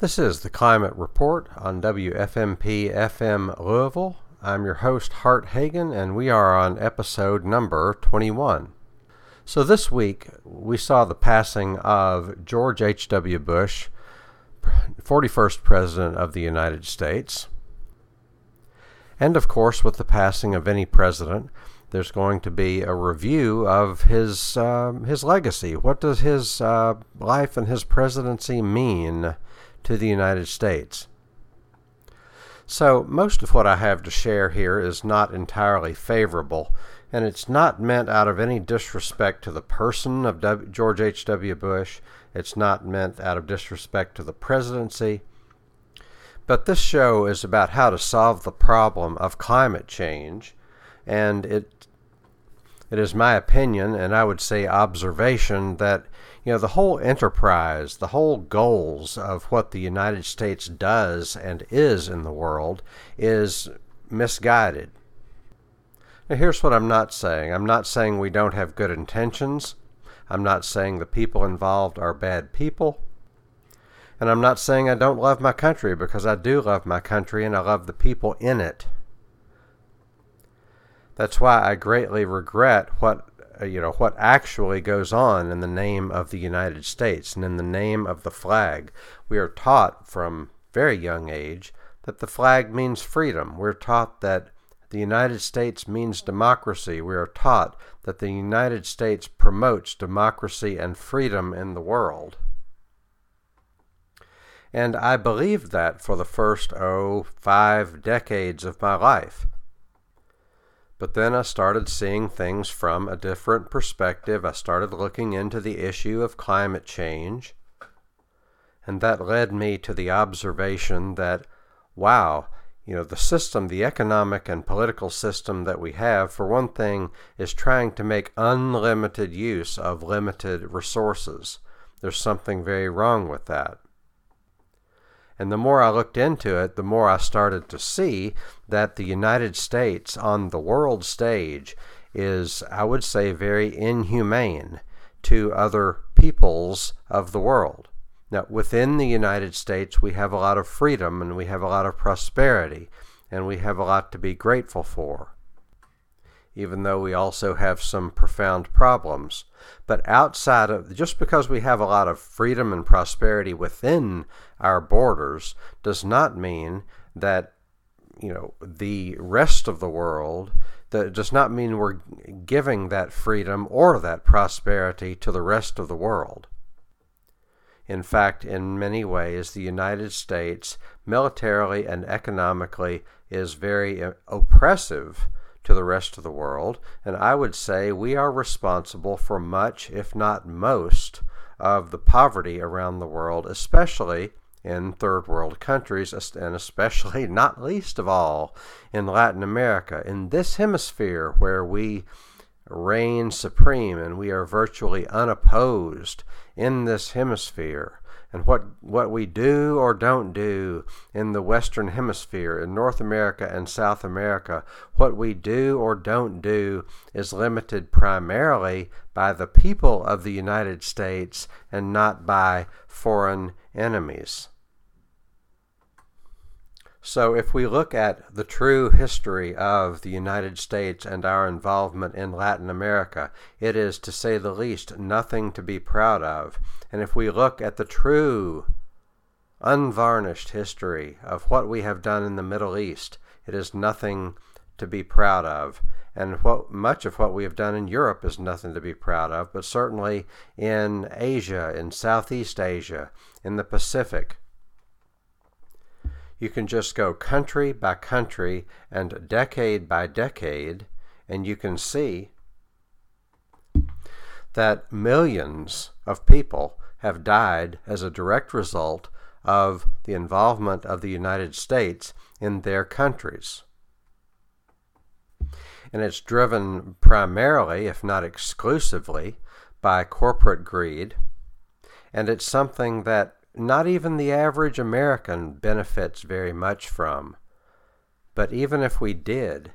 This is the Climate Report on WFMP FM Louisville. I'm your host, Hart Hagen, and we are on episode number 21. So this week, we saw the passing of George H.W. Bush, 41st President of the United States. And of course, with the passing of any president, there's going to be a review of his legacy. What does his life and his presidency mean to the United States? So most of what I have to share here is not entirely favorable, and it's not meant out of any disrespect to the person of George H.W. Bush. It's not meant out of disrespect to the presidency. But this show is about how to solve the problem of climate change, and it is my opinion, and I would say observation, that the whole enterprise, the whole goals of what the United States does and is in the world is misguided. Now here's what I'm not saying. I'm not saying we don't have good intentions. I'm not saying the people involved are bad people. And I'm not saying I don't love my country, because I do love my country and I love the people in it. That's why I greatly regret what actually goes on in the name of the United States and in the name of the flag. We are taught from very young age that the flag means freedom. We're taught that the United States means democracy. We are taught that the United States promotes democracy and freedom in the world. And I believed that for the first 5 decades of my life. But then I started seeing things from a different perspective. I started looking into the issue of climate change. And that led me to the observation that, wow, the system, the economic and political system that we have, for one thing, is trying to make unlimited use of limited resources. There's something very wrong with that. And the more I looked into it, the more I started to see that the United States on the world stage is, I would say, very inhumane to other peoples of the world. Now, within the United States, we have a lot of freedom and we have a lot of prosperity, and we have a lot to be grateful for, even though we also have some profound problems. But outside of, just because we have a lot of freedom and prosperity within our borders does not mean that, the rest of the world, that does not mean we're giving that freedom or that prosperity to the rest of the world. In fact, in many ways, the United States, militarily and economically, is very oppressive to the rest of the world, and I would say we are responsible for much, if not most, of the poverty around the world, especially in third world countries, and especially, not least of all, in Latin America, in this hemisphere where we reign supreme and we are virtually unopposed in this hemisphere. And what we do or don't do in the Western Hemisphere, in North America and South America, what we do or don't do is limited primarily by the people of the United States and not by foreign enemies. So if we look at the true history of the United States and our involvement in Latin America, it is, to say the least, nothing to be proud of. And if we look at the true, unvarnished history of what we have done in the Middle East, it is nothing to be proud of. And much of what we have done in Europe is nothing to be proud of, but certainly in Asia, in Southeast Asia, in the Pacific. You can just go country by country and decade by decade, and you can see that millions of people have died as a direct result of the involvement of the United States in their countries. And it's driven primarily, if not exclusively, by corporate greed, and it's something that not even the average American benefits very much from. But even if we did,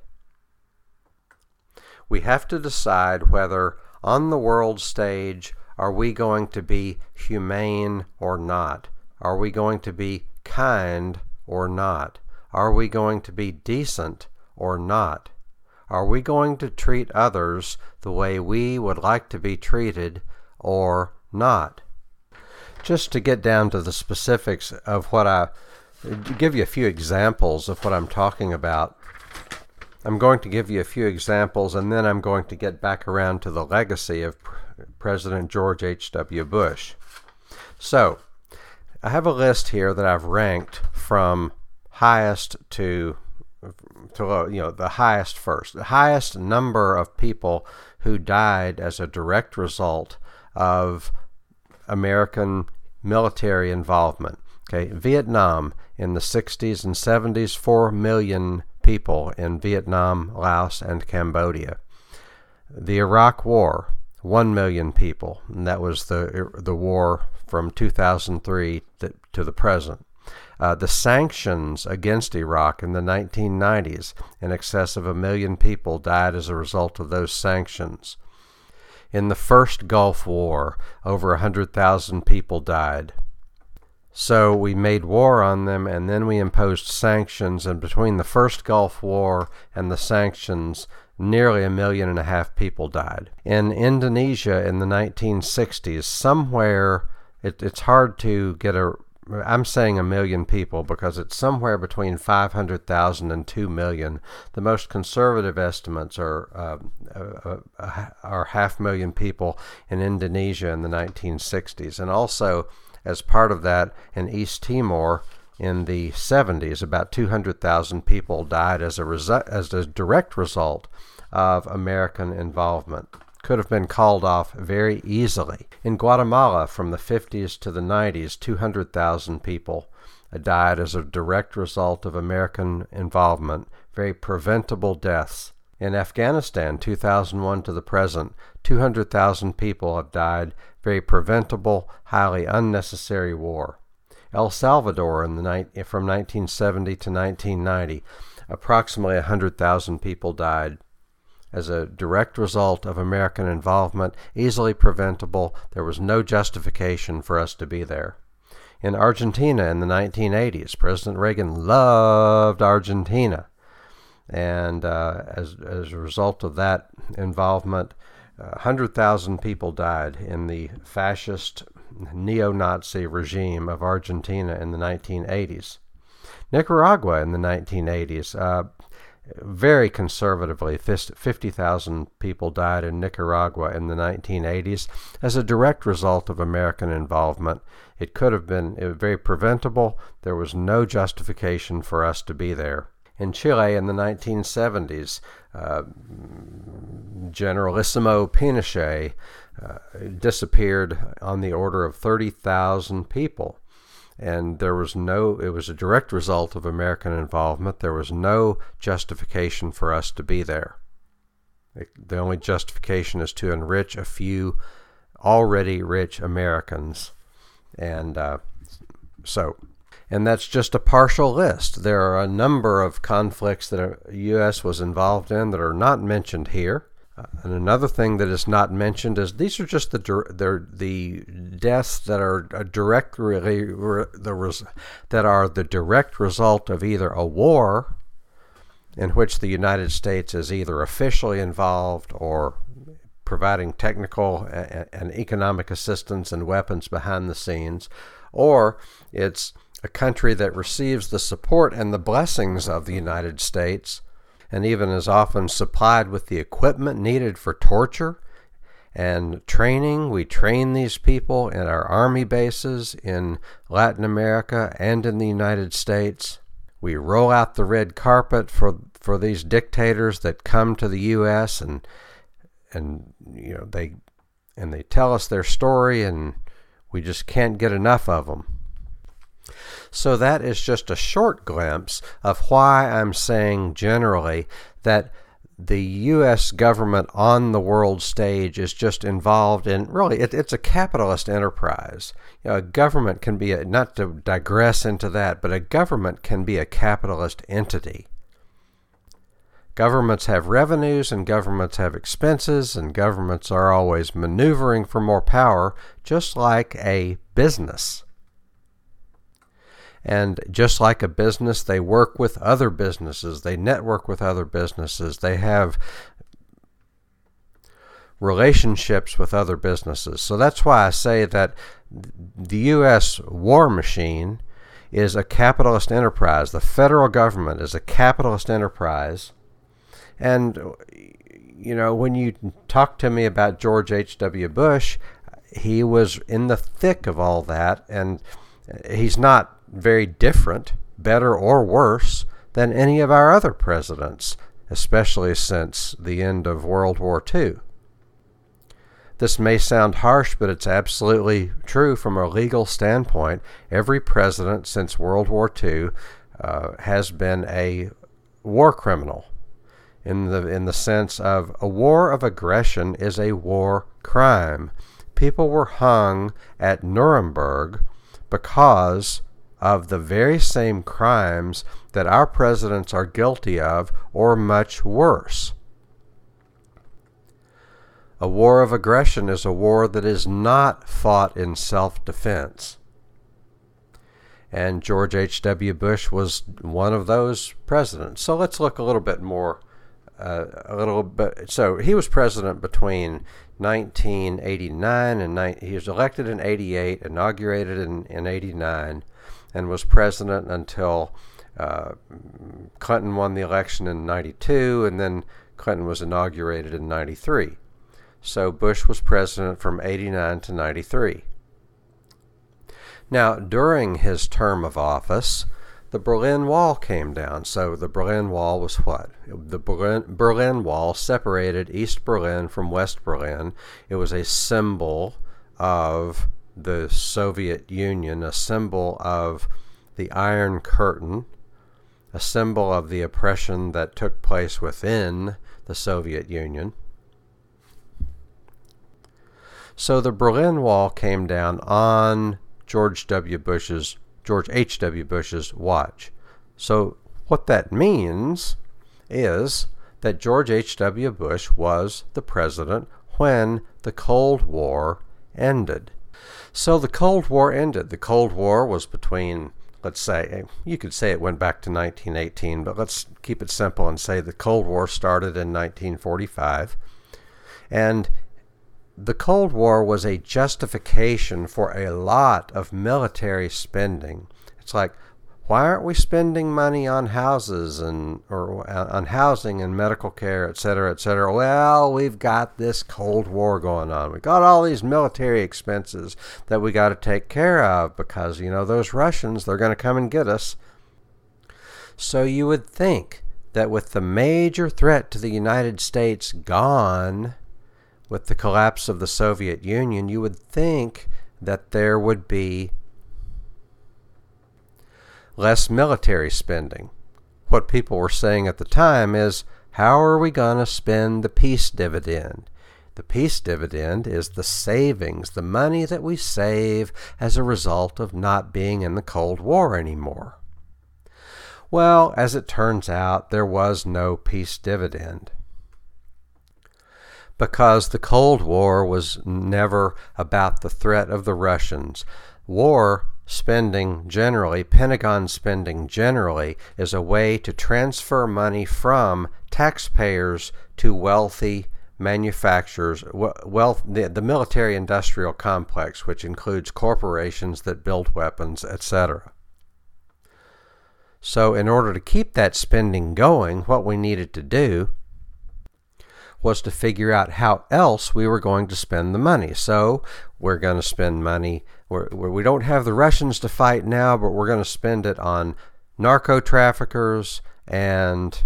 we have to decide whether on the world stage are we going to be humane or not? Are we going to be kind or not? Are we going to be decent or not? Are we going to treat others the way we would like to be treated or not? Just to get down to the specifics of give you a few examples of what I'm talking about. I'm going to give you a few examples, and then I'm going to get back around to the legacy of President George H.W. Bush. So, I have a list here that I've ranked from highest to low, the highest first. The highest number of people who died as a direct result of American military involvement. Okay, Vietnam in the 60s and 70s, 4 million people in Vietnam, Laos, and Cambodia. The Iraq War, 1 million people, and that was the war from 2003 to the present. The sanctions against Iraq in the 1990s, in excess of 1 million people died as a result of those sanctions. In the first Gulf War, over 100,000 people died. So we made war on them, and then we imposed sanctions, and between the first Gulf War and the sanctions, nearly 1.5 million people died. In Indonesia in the 1960s, somewhere, it's hard to get I'm saying 1 million people because it's somewhere between 500,000 and 2 million. The most conservative estimates are 500,000 people in Indonesia in the 1960s. And also, as part of that, in East Timor in the 70s, about 200,000 people died as a direct result of American involvement. Could have been called off very easily. In Guatemala, from the 50s to the 90s, 200,000 people died as a direct result of American involvement, very preventable deaths. In Afghanistan, 2001 to the present, 200,000 people have died, very preventable, highly unnecessary war. El Salvador, from 1970 to 1990, approximately 100,000 people died as a direct result of American involvement, easily preventable. There was no justification for us to be there. In Argentina in the 1980s, President Reagan loved Argentina. And as a result of that involvement, 100,000 people died in the fascist neo-Nazi regime of Argentina in the 1980s. Nicaragua in the 1980s, very conservatively, 50,000 people died in Nicaragua in the 1980s as a direct result of American involvement. It could have been very preventable. There was no justification for us to be there. In Chile in the 1970s, Generalissimo Pinochet disappeared on the order of 30,000 people. And it was a direct result of American involvement. There was no justification for us to be there. The only justification is to enrich a few already rich Americans. And that's just a partial list. There are a number of conflicts that the U.S. was involved in that are not mentioned here. And another thing that is not mentioned is these are just the deaths that are the direct result of either a war in which the United States is either officially involved or providing technical and economic assistance and weapons behind the scenes, or it's a country that receives the support and the blessings of the United States and even is often supplied with the equipment needed for torture and training. We train these people in our army bases in Latin America and in the United States. We roll out the red carpet for these dictators that come to the U.S. and they tell us their story, and we just can't get enough of them. So that is just a short glimpse of why I'm saying generally that the U.S. government on the world stage is just involved in, really, it's a capitalist enterprise. A government can be, not to digress into that, but a government can be a capitalist entity. Governments have revenues and governments have expenses, and governments are always maneuvering for more power, just like a business. And just like a business, they work with other businesses. They network with other businesses. They have relationships with other businesses. So that's why I say that the U.S. war machine is a capitalist enterprise. The federal government is a capitalist enterprise. And, you know, when you talk to me about George H.W. Bush, he was in the thick of all that, and he's not very different, better or worse, than any of our other presidents, especially since the end of World War II. This may sound harsh, but it's absolutely true from a legal standpoint. Every president since World War II has been a war criminal in the sense of a war of aggression is a war crime. People were hung at Nuremberg because of the very same crimes that our presidents are guilty of, or much worse. A war of aggression is a war that is not fought in self-defense. And George H.W. Bush was one of those presidents. So let's look a little bit more, So he was president between 1989 and he was elected in 88, inaugurated in 89, and was president until Clinton won the election in 92, and then Clinton was inaugurated in 93. So Bush was president from 89 to 93. Now, during his term of office, the Berlin Wall came down. So the Berlin Wall was what? The Berlin Wall separated East Berlin from West Berlin. It was a symbol of the Soviet Union, a symbol of the Iron Curtain, a symbol of the oppression that took place within the Soviet Union. So the Berlin Wall came down on George H.W. Bush's watch. So what that means is that George H.W. Bush was the president when the Cold War ended. So the Cold War ended. The Cold War was between, let's say, you could say it went back to 1918, but let's keep it simple and say the Cold War started in 1945. And the Cold War was a justification for a lot of military spending. It's like, why aren't we spending money on houses or on housing and medical care, et cetera, et cetera? Well, we've got this Cold War going on. We've got all these military expenses that we got to take care of because, you know, those Russians, they're going to come and get us. So you would think that with the major threat to the United States gone, with the collapse of the Soviet Union, you would think that there would be less military spending. What people were saying at the time is, how are we going to spend the peace dividend? The peace dividend is the savings, the money that we save as a result of not being in the Cold War anymore. Well, as it turns out, there was no peace dividend, because the Cold War was never about the threat of the Russians. War spending generally, Pentagon spending generally, is a way to transfer money from taxpayers to wealthy manufacturers, the military-industrial complex, which includes corporations that build weapons, etc. So in order to keep that spending going, what we needed to do was to figure out how else we were going to spend the money. So we're going to spend money where we don't have the Russians to fight now, but we're going to spend it on narco-traffickers and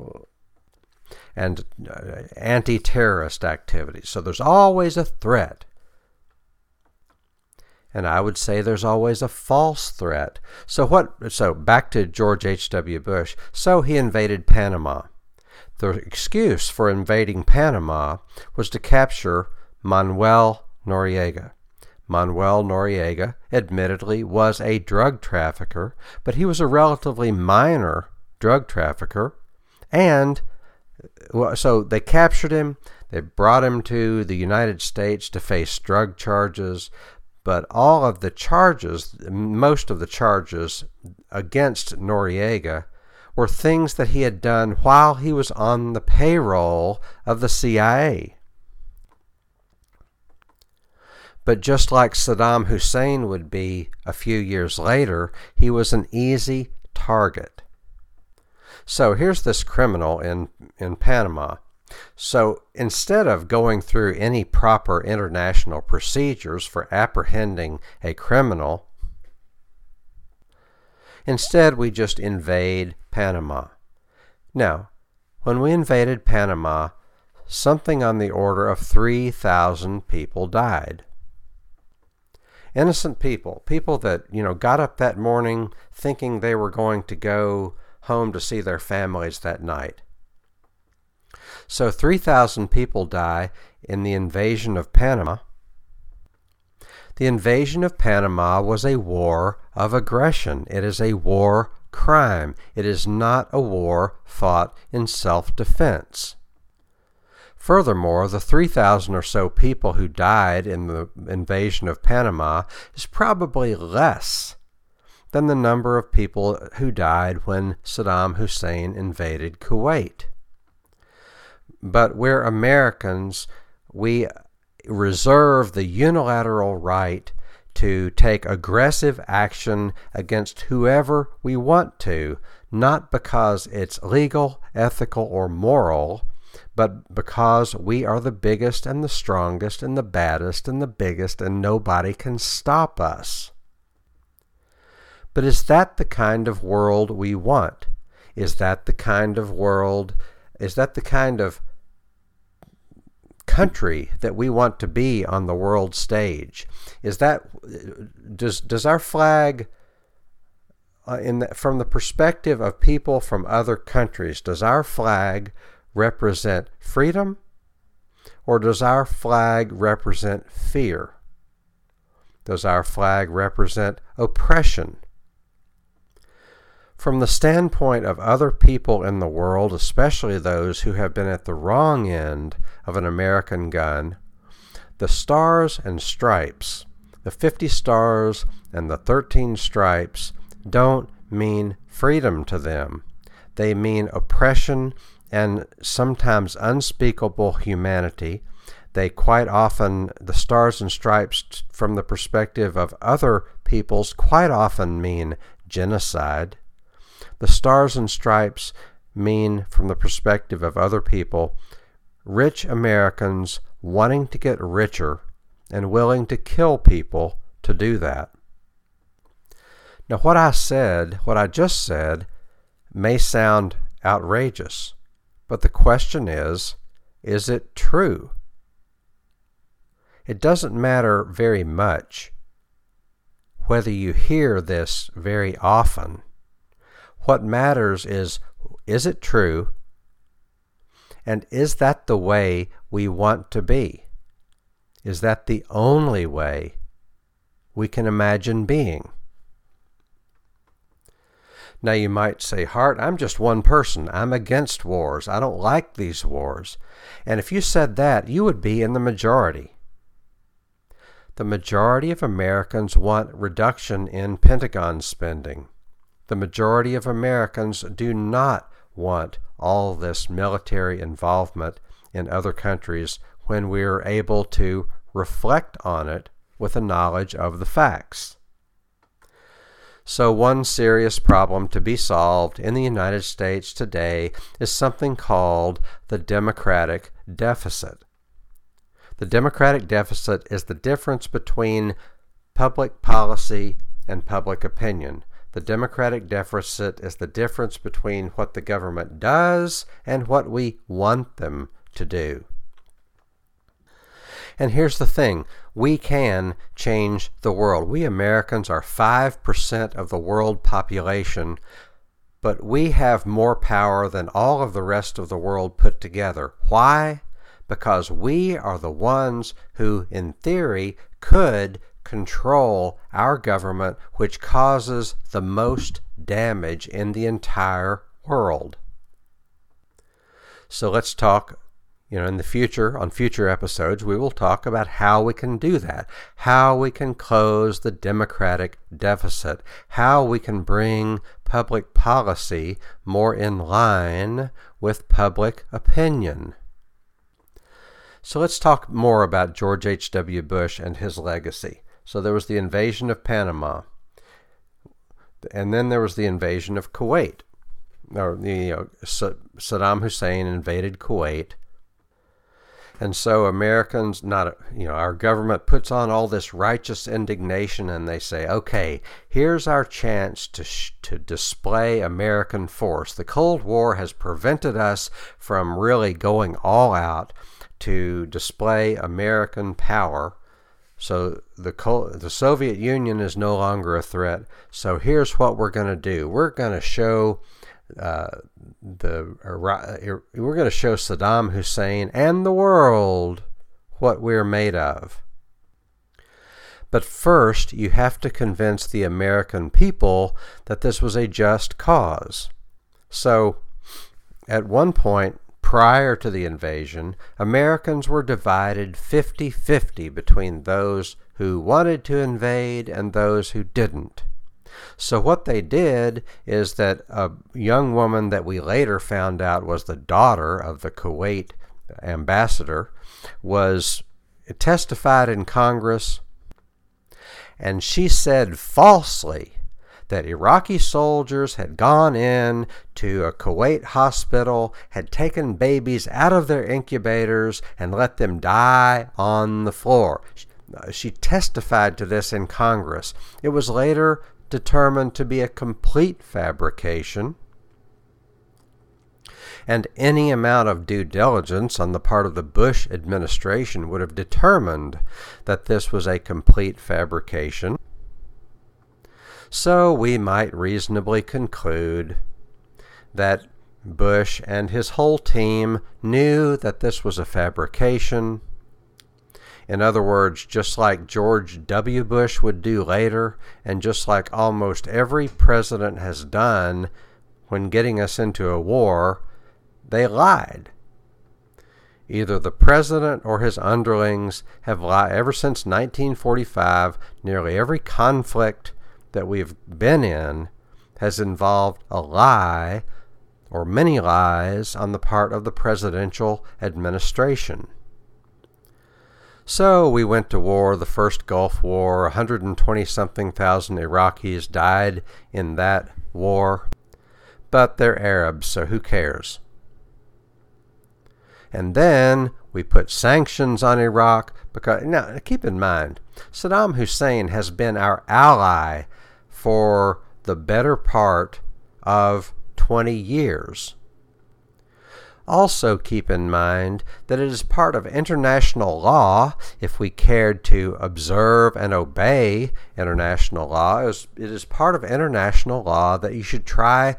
anti-terrorist activities. So there's always a threat. And I would say there's always a false threat. So back to George H.W. Bush. So he invaded Panama. The excuse for invading Panama was to capture Manuel Noriega. Manuel Noriega, admittedly, was a drug trafficker, but he was a relatively minor drug trafficker. And so they captured him. They brought him to the United States to face drug charges. but all of the charges, most of the charges against Noriega were things that he had done while he was on the payroll of the CIA. But just like Saddam Hussein would be a few years later, he was an easy target. So here's this criminal in Panama. So instead of going through any proper international procedures for apprehending a criminal, instead we just invade Panama. Now, when we invaded Panama, something on the order of 3,000 people died. Innocent people that, got up that morning thinking they were going to go home to see their families that night. So 3,000 people die in the invasion of Panama. The invasion of Panama was a war of aggression. It is a war crime. It is not a war fought in self-defense. Furthermore, the 3,000 or so people who died in the invasion of Panama is probably less than the number of people who died when Saddam Hussein invaded Kuwait. But we're Americans, we reserve the unilateral right to take aggressive action against whoever we want to, not because it's legal, ethical, or moral, but because we are the biggest and the strongest and the baddest and the biggest and nobody can stop us. But is that the kind of world we want? Is that the kind of world, is that the kind of country that we want to be on the world stage? Is that, does our flag, from the perspective of people from other countries, does our flag represent freedom, or does our flag represent fear? Does our flag represent oppression? From the standpoint of other people in the world, especially those who have been at the wrong end of an American gun, the stars and stripes, the 50 stars and the 13 stripes, don't mean freedom to them. They mean oppression and sometimes unspeakable humanity. They quite often, the stars and stripes from the perspective of other peoples, quite often mean genocide. The stars and stripes mean, from the perspective of other people, rich Americans wanting to get richer and willing to kill people to do that. Now what I just said, may sound outrageous. But the question is it true? It doesn't matter very much whether you hear this very often. What matters is it true? And is that the way we want to be? Is that the only way we can imagine being? Now you might say, Hart, I'm just one person. I'm against wars. I don't like these wars. And if you said that, you would be in the majority. The majority of Americans want reduction in Pentagon spending. The majority of Americans do not want all this military involvement in other countries when we are able to reflect on it with a knowledge of the facts. So one serious problem to be solved in the United States today is something called the democratic deficit. The democratic deficit is the difference between public policy and public opinion. The democratic deficit is the difference between what the government does and what we want them to do. And here's the thing, we can change the world. We Americans are 5% of the world population, but we have more power than all of the rest of the world put together. Why? Because we are the ones who, in theory, could control our government, which causes the most damage in the entire world. So let's talk In the future, on future episodes, we will talk about how we can do that, how we can close the democratic deficit, how we can bring public policy more in line with public opinion. So let's talk more about George H.W. Bush and his legacy. So there was the invasion of Panama, and then there was the invasion of Kuwait. Saddam Hussein invaded Kuwait. And so Americans, our government puts on all this righteous indignation, and they say, okay, here's our chance to display American force. The Cold War has prevented us from really going all out to display American power. So the Soviet Union is no longer a threat. So here's what we're going to do. We're going to show Saddam Hussein and the world what we're made of. But first, you have to convince the American people that this was a just cause. So, at one point, prior to the invasion, Americans were divided 50-50 between those who wanted to invade and those who didn't. So what they did is that a young woman that we later found out was the daughter of the Kuwait ambassador was testified in Congress, and she said falsely that Iraqi soldiers had gone in to a Kuwait hospital, had taken babies out of their incubators, and let them die on the floor. She testified to this in Congress. It was later determined to be a complete fabrication, and any amount of due diligence on the part of the Bush administration would have determined that this was a complete fabrication. So we might reasonably conclude that Bush and his whole team knew that this was a fabrication. In other words, just like George W. Bush would do later, and just like almost every president has done when getting us into a war, they lied. Either the president or his underlings have lied. Ever since 1945, nearly every conflict that we've been in has involved a lie or many lies on the part of the presidential administration. So we went to war, the first Gulf War. 120-something thousand Iraqis died in that war. But they're Arabs, so who cares? And then we put sanctions on Iraq because, now keep in mind, Saddam Hussein has been our ally for the better part of 20 years. Also keep in mind that it is part of international law, if we cared to observe and obey international law, it is part of international law that you should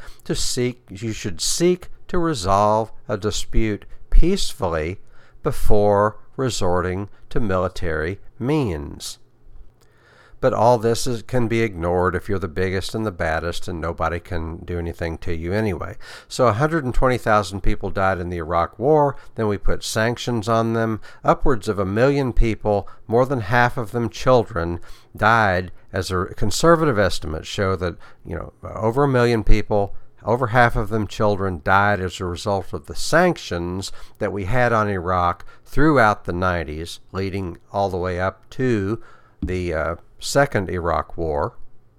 seek to resolve a dispute peacefully before resorting to military means. But all this can be ignored if you're the biggest and the baddest, and nobody can do anything to you anyway. So 120,000 people died in the Iraq War. Then we put sanctions on them. Upwards of 1 million people, more than half of them children, died. As a conservative estimates show that over 1 million people, over half of them children, died as a result of the sanctions that we had on Iraq throughout the 90s, leading all the way up to the Second Iraq War.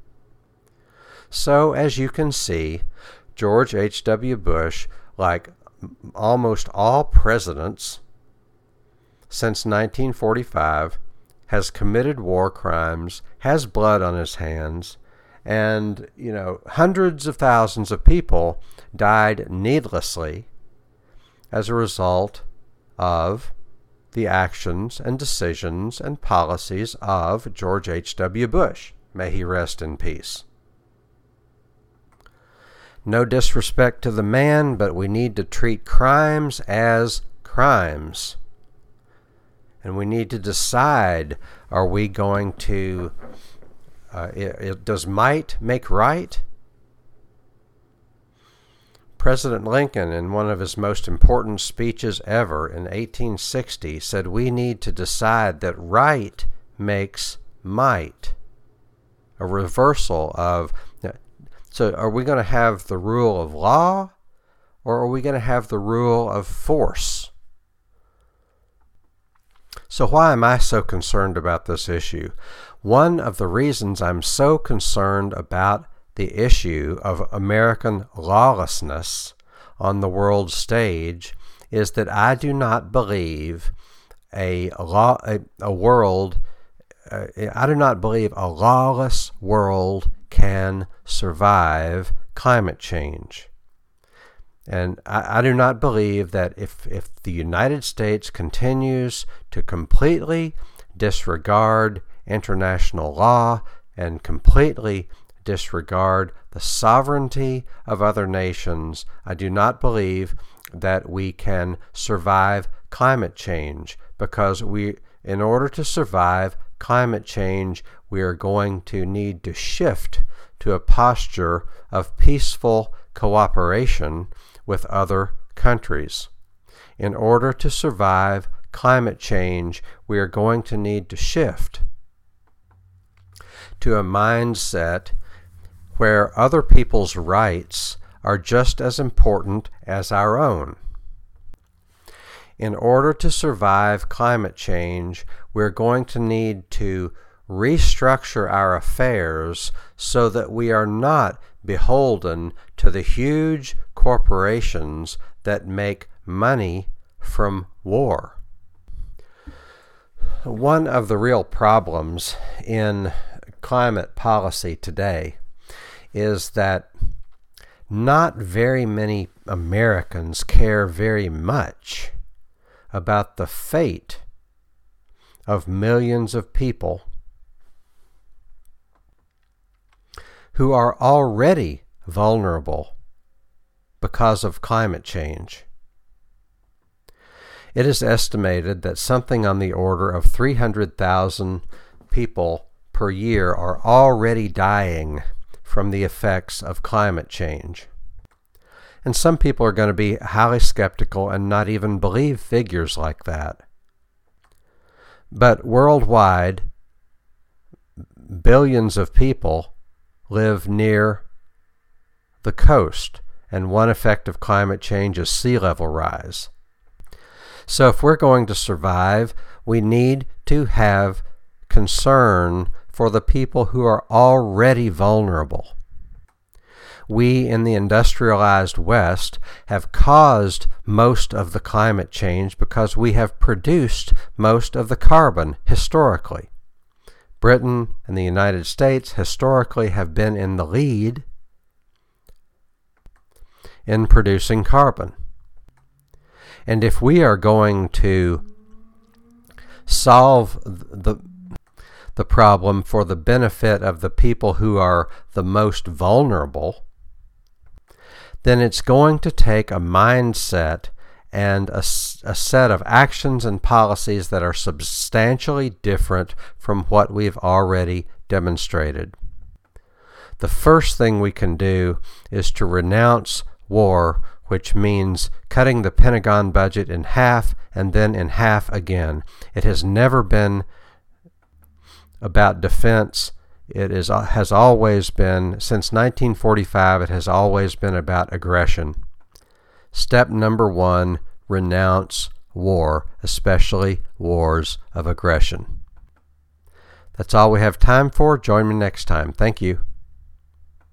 So, as you can see, George H.W. Bush, like almost all presidents since 1945, has committed war crimes, has blood on his hands, and, hundreds of thousands of people died needlessly as a result of the actions and decisions and policies of George H.W. Bush. May he rest in peace. No disrespect to the man, but we need to treat crimes as crimes. And we need to decide, are we going to, does might make right? President Lincoln, in one of his most important speeches ever in 1860, said we need to decide that right makes might. A reversal of, so are we going to have the rule of law, or are we going to have the rule of force? So why am I so concerned about this issue? One of the reasons I'm so concerned about the issue of American lawlessness on the world stage is that I do not believe I do not believe a lawless world can survive climate change. And I do not believe that if the United States continues to completely disregard international law and completely disregard the sovereignty of other nations, I do not believe that we can survive climate change, because in order to survive climate change, we are going to need to shift to a posture of peaceful cooperation with other countries. In order to survive climate change, we are going to need to shift to a mindset where other people's rights are just as important as our own. In order to survive climate change, we're going to need to restructure our affairs so that we are not beholden to the huge corporations that make money from war. One of the real problems in climate policy today is that not very many Americans care very much about the fate of millions of people who are already vulnerable because of climate change. It is estimated that something on the order of 300,000 people per year are already dying from the effects of climate change. And some people are going to be highly skeptical and not even believe figures like that. But worldwide, billions of people live near the coast, and one effect of climate change is sea level rise. So if we're going to survive, we need to have concern for the people who are already vulnerable. We in the industrialized West have caused most of the climate change because we have produced most of the carbon historically. Britain and the United States historically have been in the lead in producing carbon. And if we are going to solve the problem for the benefit of the people who are the most vulnerable, then it's going to take a mindset and a set of actions and policies that are substantially different from what we've already demonstrated. The first thing we can do is to renounce war, which means cutting the Pentagon budget in half and then in half again. It has never been about defense. It has always been, since 1945, it has always been about aggression. Step number 1, renounce war, especially wars of aggression. That's all we have time for. Join me next time. Thank you.